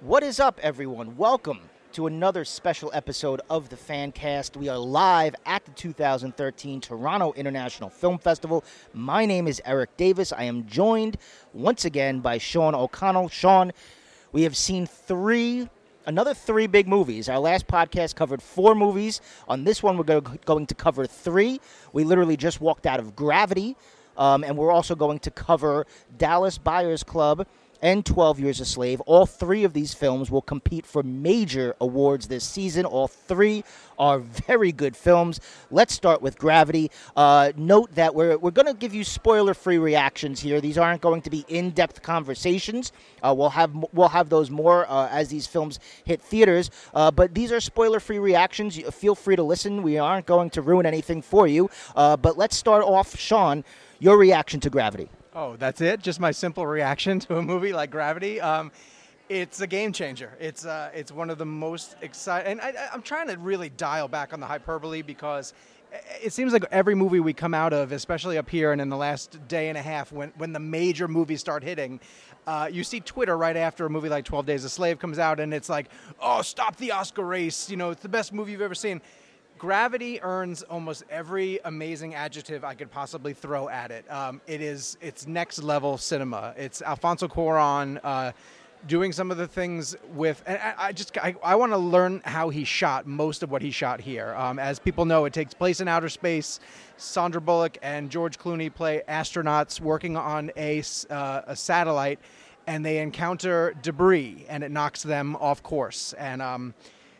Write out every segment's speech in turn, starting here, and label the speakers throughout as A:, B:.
A: What is up, everyone? Welcome to another special episode of the Fancast. We are live at the 2013 Toronto International Film Festival. My name is Eric Davis. I am joined once again by Sean O'Connell. Sean, we have seen another three big movies. Our last podcast covered 4 movies. On this one, we're going to cover 3. We literally just walked out of Gravity, and we're also going to cover Dallas Buyers Club and 12 Years a Slave. All 3 of these films will compete for major awards this season. All 3 are very good films. Let's start with Gravity. Note that we're going to give you spoiler-free reactions here. These aren't going to be in-depth conversations. We'll have those more as these films hit theaters. But these are spoiler-free reactions. Feel free to listen. We aren't going to ruin anything for you. But let's start off, Sean, your reaction to Gravity.
B: Oh, that's it? Just my simple reaction to a movie like Gravity? It's a game changer. It's one of the most exciting, and I'm trying to really dial back on the hyperbole because it seems like every movie we come out of, especially up here and in the last day and a half when the major movies start hitting, you see Twitter right after a movie like 12 Days a Slave comes out and it's like, oh, stop the Oscar race. You know, it's the best movie you've ever seen. Gravity earns almost every amazing adjective I could possibly throw at it. It's next level cinema. It's Alfonso Cuarón doing some of the things with, and I want to learn how he shot most of what he shot here. As people know, it takes place in outer space. Sandra Bullock and George Clooney play astronauts working on a satellite, and they encounter debris, and it knocks them off course. And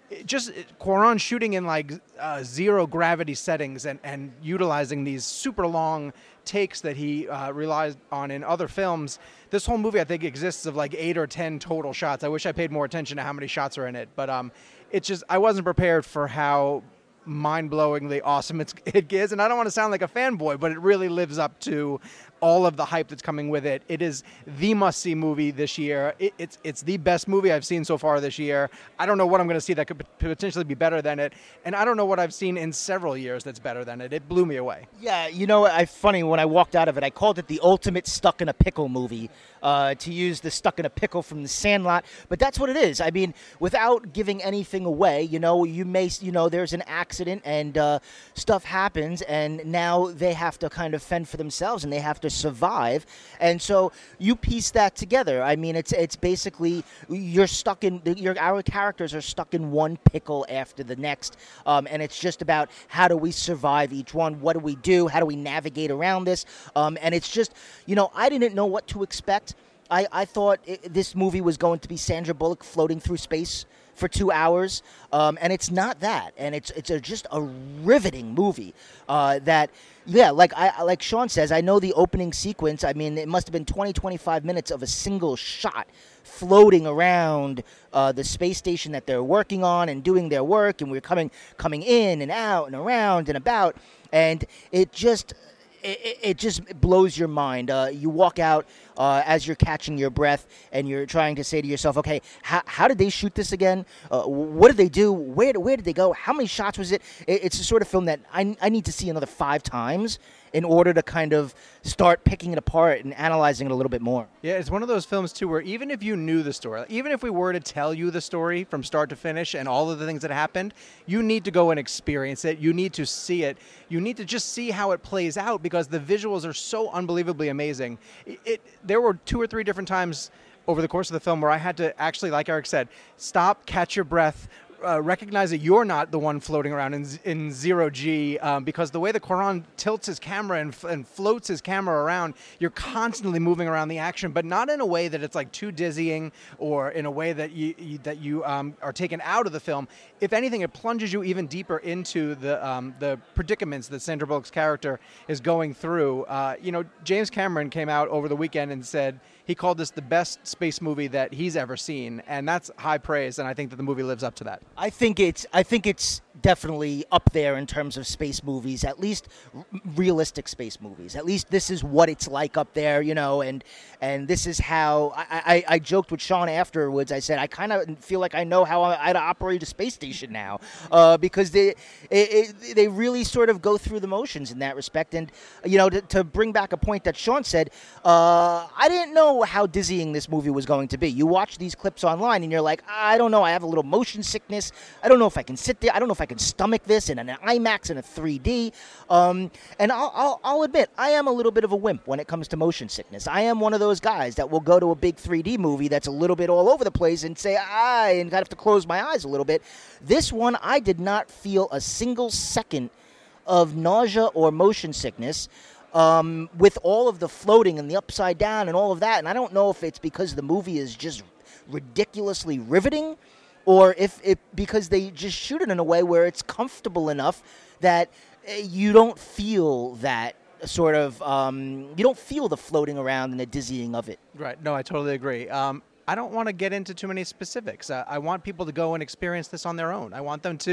B: Cuarón shooting in like zero gravity settings and utilizing these super long takes that he relies on in other films. This whole movie, I think, exists of like 8 or 10 total shots. I wish I paid more attention to how many shots are in it, but it's just I wasn't prepared for how mind-blowingly awesome it is, and I don't want to sound like a fanboy, but it really lives up to all of the hype that's coming with it. It is the must-see movie this year. It's the best movie I've seen so far this year. I don't know what I'm going to see that could potentially be better than it, and I don't know what I've seen in several years that's better than it. It blew me away.
A: Yeah, you know, funny, when I walked out of it, I called it the ultimate stuck-in-a-pickle movie, to use the stuck-in-a-pickle from The Sandlot, but that's what it is. I mean, without giving anything away, there's an accident and stuff happens, and now they have to kind of fend for themselves, and they have to survive, and so you piece that together. I mean, it's basically our characters are stuck in one pickle after the next, and it's just about how do we survive each one, what do we do, how do we navigate around this, and it's just, I didn't know what to expect. I thought this movie was going to be Sandra Bullock floating through space for 2 hours, and it's not that, and it's just a riveting movie that, yeah, like Sean says, I know the opening sequence. I mean, it must have been 25 minutes of a single shot floating around the space station that they're working on and doing their work, and we're coming in and out and around and about, and it just blows your mind. You walk out as you're catching your breath, and you're trying to say to yourself, okay, how did they shoot this again? What did they do? Where did they go? How many shots was it? It's the sort of film that I need to see another 5 times in order to kind of start picking it apart and analyzing it a little bit more.
B: Yeah, it's one of those films, too, where even if you knew the story, even if we were to tell you the story from start to finish and all of the things that happened, you need to go and experience it. You need to see it. You need to just see how it plays out because the visuals are so unbelievably amazing. There were 2 or 3 different times over the course of the film where I had to actually, like Eric said, stop, catch your breath, recognize that you're not the one floating around in zero G, because the way that Cuarón tilts his camera and floats his camera around, you're constantly moving around the action, but not in a way that it's like too dizzying or in a way that you are taken out of the film. If anything, it plunges you even deeper into the predicaments that Sandra Bullock's character is going through. James Cameron came out over the weekend and said he called this the best space movie that he's ever seen, and that's high praise, and I think that the movie lives up to that.
A: I think it's definitely up there in terms of space movies, at least realistic space movies. At least this is what it's like up there, and this is how I joked with Sean afterwards. I said I kind of feel like I know how I'd operate a space station now, because they really sort of go through the motions in that respect. And to bring back a point that Sean said, I didn't know how dizzying this movie was going to be. You watch these clips online and you're like, I don't know, I have a little motion sickness. I don't know if I can sit there. I don't know if I can stomach this in an IMAX in a 3D. And I'll admit, I am a little bit of a wimp when it comes to motion sickness. I am one of those guys that will go to a big 3D movie that's a little bit all over the place and say, and I have to close my eyes a little bit. This one, I did not feel a single second of nausea or motion sickness. With all of the floating and the upside down and all of that. And I don't know if it's because the movie is just ridiculously riveting, or if it because they just shoot it in a way where it's comfortable enough that you don't feel that sort of you don't feel the floating around and the dizzying of it.
B: Right. No, I totally agree. I don't want to get into too many specifics. I want people to go and experience this on their own. I want them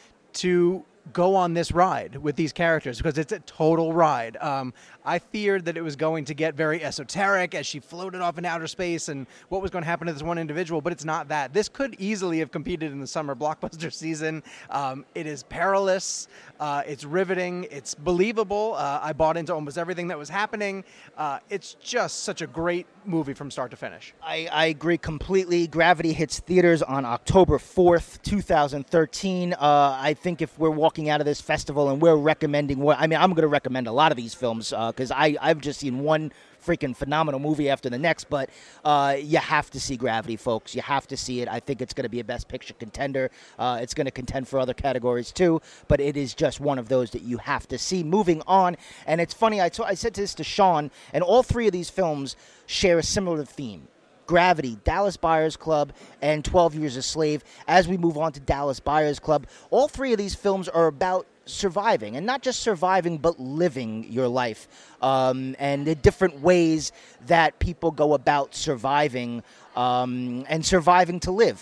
B: to go on this ride with these characters because it's a total ride. I feared that it was going to get very esoteric as she floated off in outer space and what was going to happen to this one individual, but it's not that. This could easily have competed in the summer blockbuster season. It is perilous. It's riveting. It's believable. I bought into almost everything that was happening. It's just such a great movie from start to finish.
A: I agree completely. Gravity hits theaters on October 4th, 2013. I think if we're walking out of this festival and we're recommending I'm going to recommend a lot of these films because I've just seen one freaking phenomenal movie after the next, but you have to see Gravity, folks. You have to see it. I think it's going to be a Best Picture contender. It's going to contend for other categories too, but it is just one of those that you have to see. Moving on, and it's funny, I said this to Sean, and all three of these films share a similar theme. Gravity, Dallas Buyers Club, and 12 Years a Slave. As we move on to Dallas Buyers Club, all three of these films are about surviving, and not just surviving, but living your life, and the different ways that people go about surviving, and surviving to live,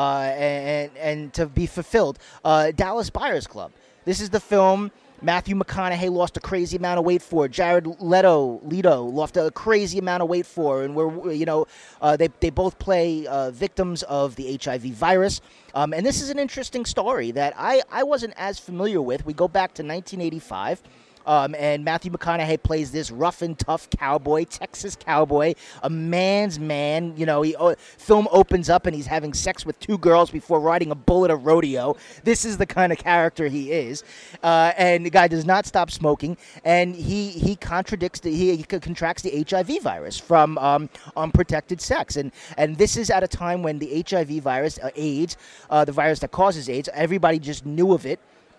A: and to be fulfilled. Dallas Buyers Club. This is the film Matthew McConaughey lost a crazy amount of weight for. Jared Leto lost a crazy amount of weight for, and they both play victims of the HIV virus. And this is an interesting story that I wasn't as familiar with. We go back to 1985. And Matthew McConaughey plays this rough and tough cowboy, Texas cowboy, a man's man. Film opens up and he's having sex with two girls before riding a bull at a rodeo. This is the kind of character he is. And the guy does not stop smoking, and he contracts the HIV virus from unprotected sex. And this is at a time when the HIV virus, AIDS, the virus that causes AIDS, everybody just knew of it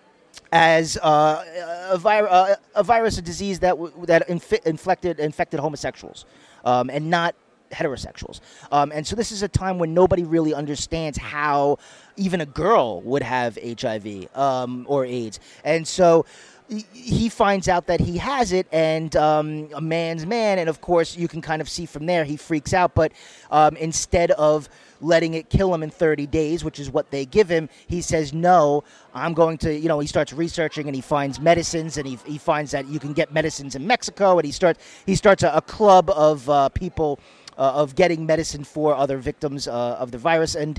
A: as a virus, a disease that infected homosexuals, and not heterosexuals. And so this is a time when nobody really understands how even a girl would have HIV or AIDS. And so he finds out that he has it, and a man's man, and of course you can kind of see from there he freaks out, but instead of letting it kill him in 30 days, which is what they give him, he says, no, I'm going to, he starts researching, and he finds medicines, and he finds that you can get medicines in Mexico, and he starts a club of people of getting medicine for other victims of the virus. And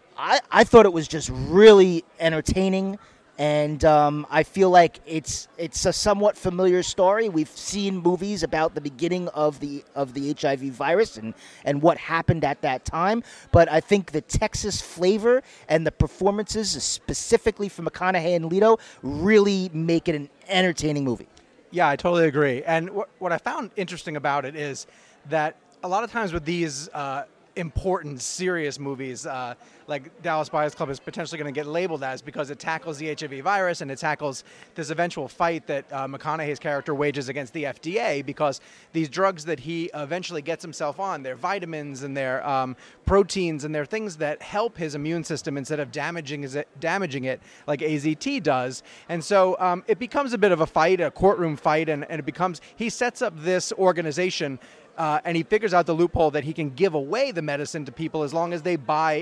A: I thought it was just really entertaining. And I feel like it's a somewhat familiar story. We've seen movies about the beginning of the HIV virus and what happened at that time. But I think the Texas flavor and the performances, specifically from McConaughey and Leto, really make it an entertaining movie.
B: Yeah, I totally agree. And what I found interesting about it is that a lot of times with these important, serious movies, like Dallas Buyers Club is potentially going to get labeled as, because it tackles the HIV virus and it tackles this eventual fight that McConaughey's character wages against the FDA, because these drugs that he eventually gets himself on, they're vitamins and they're proteins and they're things that help his immune system instead of damaging it like AZT does. And so it becomes a bit of a fight, a courtroom fight, and he sets up this organization and he figures out the loophole that he can give away the medicine to people as long as they buy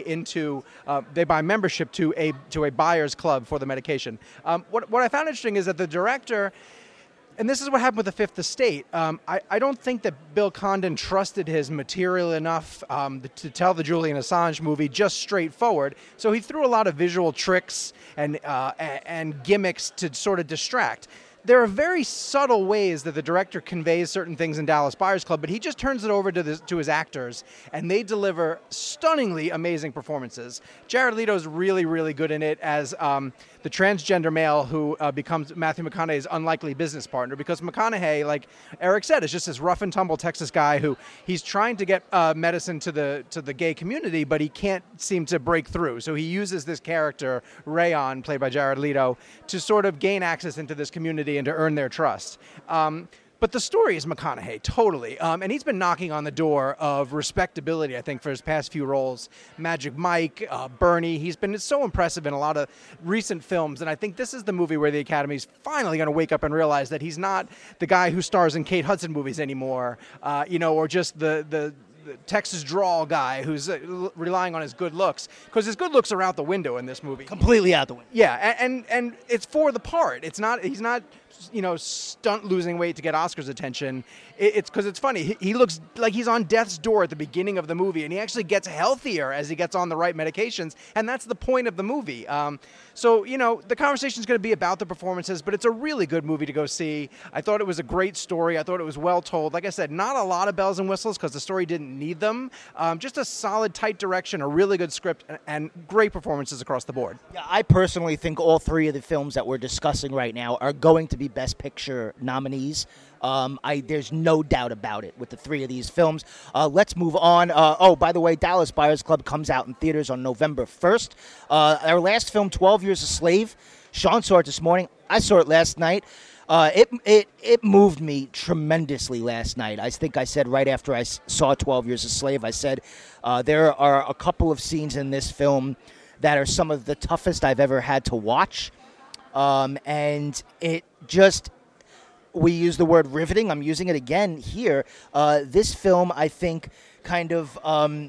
B: membership to a buyer's club for the medication. What I found interesting is that the director, and this is what happened with The Fifth Estate. I don't think that Bill Condon trusted his material enough to tell the Julian Assange movie just straightforward. So he threw a lot of visual tricks and gimmicks to sort of distract. There are very subtle ways that the director conveys certain things in Dallas Buyers Club, but he just turns it over to his actors, and they deliver stunningly amazing performances. Jared Leto's really, really good in it as the transgender male who becomes Matthew McConaughey's unlikely business partner, because McConaughey, like Eric said, is just this rough and tumble Texas guy who he's trying to get medicine to the gay community, but he can't seem to break through. So he uses this character, Rayon, played by Jared Leto, to sort of gain access into this community and to earn their trust. But the story is McConaughey, totally. And he's been knocking on the door of respectability, I think, for his past few roles. Magic Mike, Bernie. He's been so impressive in a lot of recent films. And I think this is the movie where the Academy's finally going to wake up and realize that he's not the guy who stars in Kate Hudson movies anymore, or just the Texas drawl guy who's relying on his good looks, because his good looks are out the window in this movie.
A: Completely out the window.
B: Yeah, and it's for the part. He's not stunt losing weight to get Oscar's attention. It's because it's funny. He looks like he's on death's door at the beginning of the movie, and he actually gets healthier as he gets on the right medications, and that's the point of the movie. So the conversation is going to be about the performances, but it's a really good movie to go see. I thought it was a great story. I thought it was well told. Like I said, not a lot of bells and whistles because the story didn't need them. Just a solid, tight direction, a really good script, and great performances across the board.
A: Yeah, I personally think all three of the films that we're discussing right now are going to be Best Picture nominees. There's no doubt about it with the three of these films. Let's move on. By the way, Dallas Buyers Club comes out in theaters on November 1st. Our last film, 12 Years a Slave, Sean saw it this morning. I saw it last night. It moved me tremendously last night. I think I said right after I saw 12 Years a Slave, I said there are a couple of scenes in this film that are some of the toughest I've ever had to watch. And it just... We use the word riveting. I'm using it again here. This film, I think, kind of...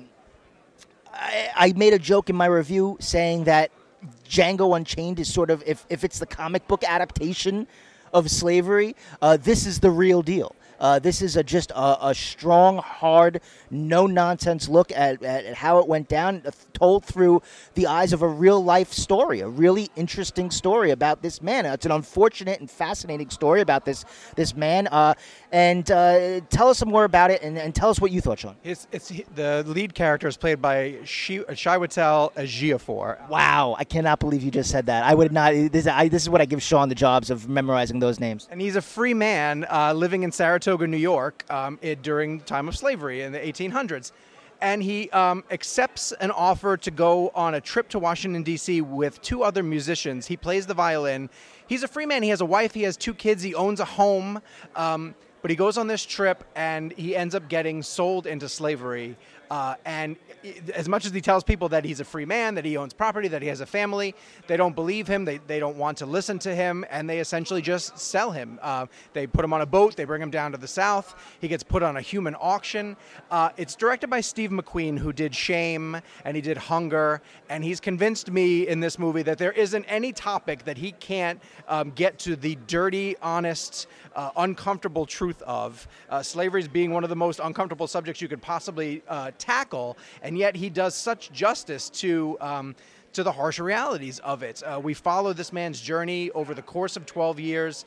A: I made a joke in my review saying that Django Unchained is sort of, if it's the comic book adaptation of slavery, this is the real deal. This is just a strong, hard, no-nonsense look at how it went down, told through the eyes of a real-life story, a really interesting story about this man. It's an unfortunate and fascinating story about this man. And tell us some more about it, and tell us what you thought, Sean.
B: The lead character is played by Chiwetel Ejiofor.
A: Wow, I cannot believe you just said that. I would not. This is what I give Sean the jobs of memorizing those names.
B: And he's a free man living in Saratoga, New York, during the time of slavery in the 1800s. And he accepts an offer to go on a trip to Washington, D.C. with two other musicians. He plays the violin. He's a free man. He has a wife. He has two kids. He owns a home. But he goes on this trip, and he ends up getting sold into slavery. And as much as he tells people that he's a free man, that he owns property, that he has a family, they don't believe him. They don't want to listen to him, and they essentially just sell him. They put him on a boat. They bring him down to the South. He gets put on a human auction. It's directed by Steve McQueen, who did Shame, and he did Hunger. And he's convinced me in this movie that there isn't any topic that he can't get to the dirty, honest, uncomfortable truth of. Slavery being one of the most uncomfortable subjects you could possibly tackle, and yet he does such justice to the harsh realities of it. We follow this man's journey over the course of 12 years,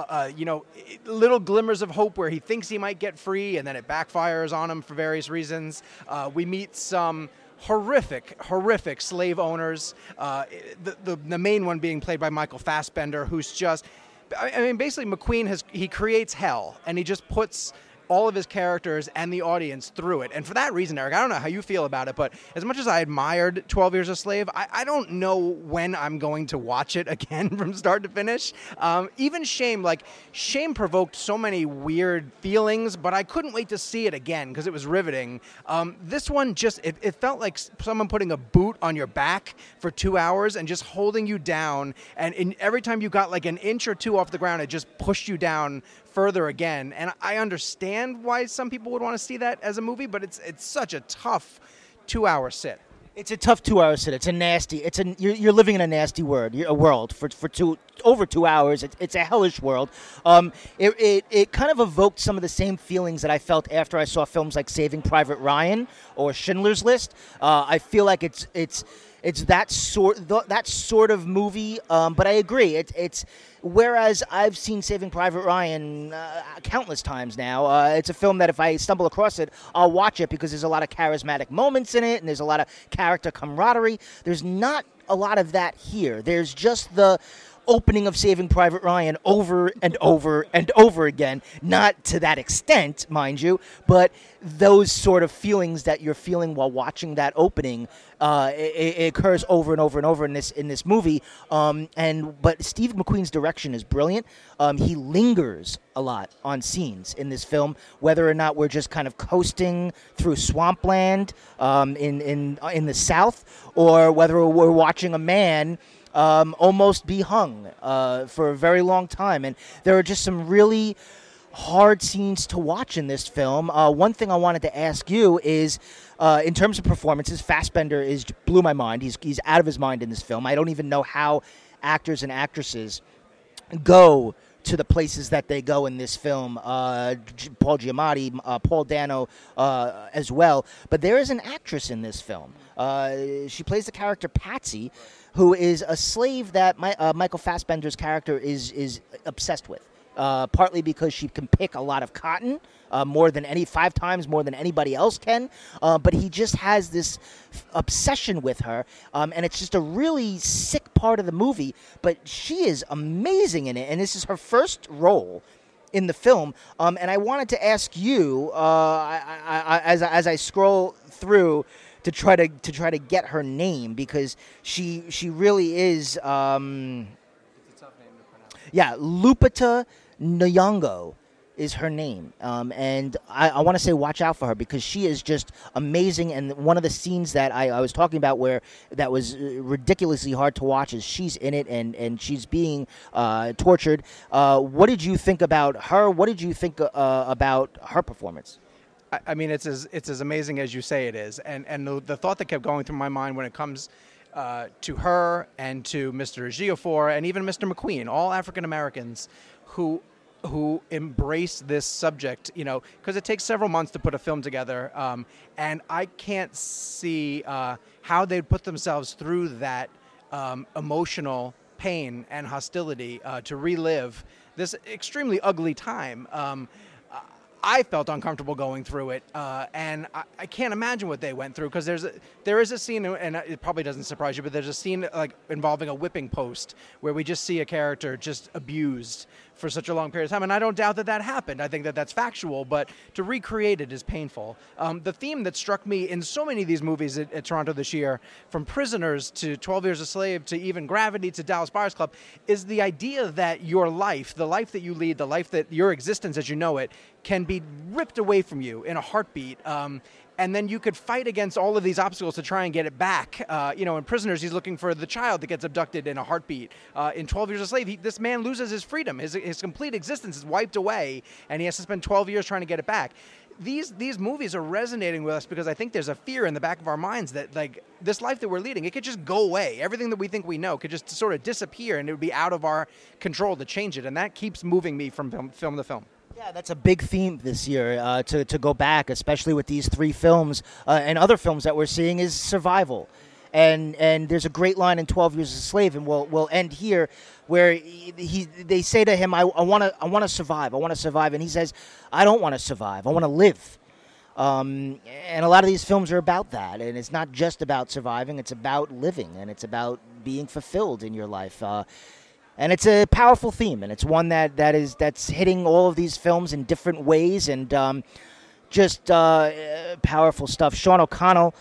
B: little glimmers of hope where he thinks he might get free, and then it backfires on him for various reasons. We meet some horrific slave owners, the main one being played by Michael Fassbender, who's just... basically McQueen he creates hell, and he just puts all of his characters and the audience through it. And for that reason, Eric, I don't know how you feel about it, but as much as I admired 12 Years a Slave, I don't know when I'm going to watch it again from start to finish. Even Shame provoked so many weird feelings, but I couldn't wait to see it again because it was riveting. This one it felt like someone putting a boot on your back for 2 hours and just holding you down. And every time you got like an inch or two off the ground, it just pushed you down further again. And I understand understand why some people would want to see that as a movie, but it's such a tough 2-hour sit.
A: It's a tough 2 hour sit. It's a nasty. You're living in a nasty world for over 2 hours. It's a hellish world. It kind of evoked some of the same feelings that I felt after I saw films like Saving Private Ryan or Schindler's List. I feel like it's that sort of movie. But I agree. It's whereas I've seen Saving Private Ryan countless times now. It's a film that if I stumble across it, I'll watch it because there's a lot of charismatic moments in it and there's a lot of character camaraderie. There's not a lot of that here. There's just the opening of Saving Private Ryan over and over and over again. Not to that extent, mind you, but those sort of feelings that you're feeling while watching that opening, it occurs over and over and over in this movie. But Steve McQueen's direction is brilliant. He lingers a lot on scenes in this film, whether or not we're just kind of coasting through swampland in the South, or whether we're watching a man almost be hung for a very long time. And there are just some really hard scenes to watch in this film. One thing I wanted to ask you is, in terms of performances, Fassbender blew my mind. He's out of his mind in this film. I don't even know how actors and actresses go to the places that they go in this film. Paul Giamatti, Paul Dano as well. But there is an actress in this film. She plays the character Patsy, who is a slave that Michael Fassbender's character is obsessed with. Partly because she can pick a lot of cotton, 5 times more than anybody else can. But he just has this obsession with her, and it's just a really sick part of the movie. But she is amazing in it, and this is her first role in the film. And I wanted to ask you, as I scroll through to try to get her name, because she really is. It's a tough name to pronounce. Yeah, Lupita Nyong'o is her name, and I want to say watch out for her because she is just amazing. And one of the scenes that I was talking about where that was ridiculously hard to watch is she's in it and she's being tortured. What did you think about her? What did you think about her performance?
B: I mean, it's as amazing as you say it is, and the thought that kept going through my mind when it comes to her and to Mr. Ejiofor and even Mr. McQueen, all African Americans who embrace this subject, because it takes several months to put a film together, and I can't see how they'd put themselves through that emotional pain and hostility to relive this extremely ugly time. I felt uncomfortable going through it, and I can't imagine what they went through, because there is a scene, and it probably doesn't surprise you, but there's a scene involving a whipping post where we just see a character just abused for such a long period of time, and I don't doubt that happened. I think that that's factual, but to recreate it is painful. The theme that struck me in so many of these movies at Toronto this year, from Prisoners to 12 Years a Slave to even Gravity to Dallas Buyers Club, is the idea that your life, the life that you lead, the life that your existence as you know it, can be ripped away from you in a heartbeat. And then you could fight against all of these obstacles to try and get it back. In Prisoners, he's looking for the child that gets abducted in a heartbeat. In 12 Years a Slave, this man loses his freedom. His complete existence is wiped away, and he has to spend 12 years trying to get it back. These movies are resonating with us because I think there's a fear in the back of our minds that, this life that we're leading, it could just go away. Everything that we think we know could just sort of disappear, and it would be out of our control to change it. And that keeps moving me from film to film.
A: Yeah, that's a big theme this year to go back, especially with these 3 films and other films that we're seeing, is survival. And there's a great line in 12 Years a Slave, and we'll end here, where they say to him, I want to survive. I want to survive. And he says, I don't want to survive. I want to live. And a lot of these films are about that. And it's not just about surviving. It's about living, and it's about being fulfilled in your life. And it's a powerful theme, and it's one that's hitting all of these films in different ways, and just powerful stuff. Sean O'Connell,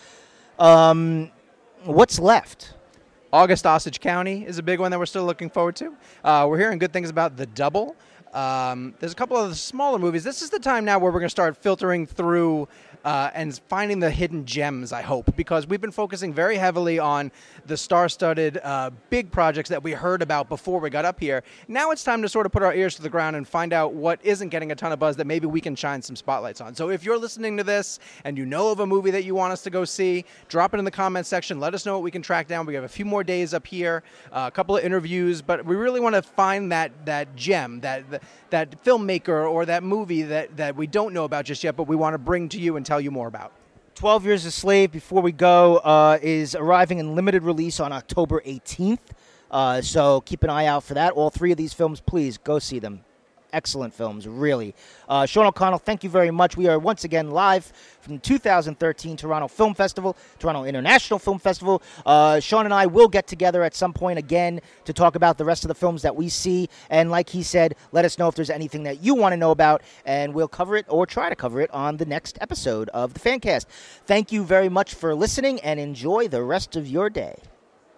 A: what's left?
B: August Osage County is a big one that we're still looking forward to. We're hearing good things about The Double. There's a couple of smaller movies. This is the time now where we're going to start filtering through and finding the hidden gems, I hope, because we've been focusing very heavily on the star-studded big projects that we heard about before we got up here. Now it's time to sort of put our ears to the ground and find out what isn't getting a ton of buzz that maybe we can shine some spotlights on. So if you're listening to this and you know of a movie that you want us to go see, drop it in the comment section. Let us know what we can track down. We have a few more days up here, a couple of interviews, but we really want to find that gem, that filmmaker or that movie that we don't know about just yet, but we want to bring to you and tell you more about.
A: 12 Years a Slave, before we go, is arriving in limited release on October 18th. So keep an eye out for that. All three of these films, please go see them. Excellent films, really. Sean O'Connell, thank you very much. We are once again live from the 2013 Toronto Film Festival, Toronto International Film Festival. Sean and I will get together at some point again to talk about the rest of the films that we see. And like he said, let us know if there's anything that you want to know about, and we'll cover it or try to cover it on the next episode of the Fancast. Thank you very much for listening, and enjoy the rest of your day.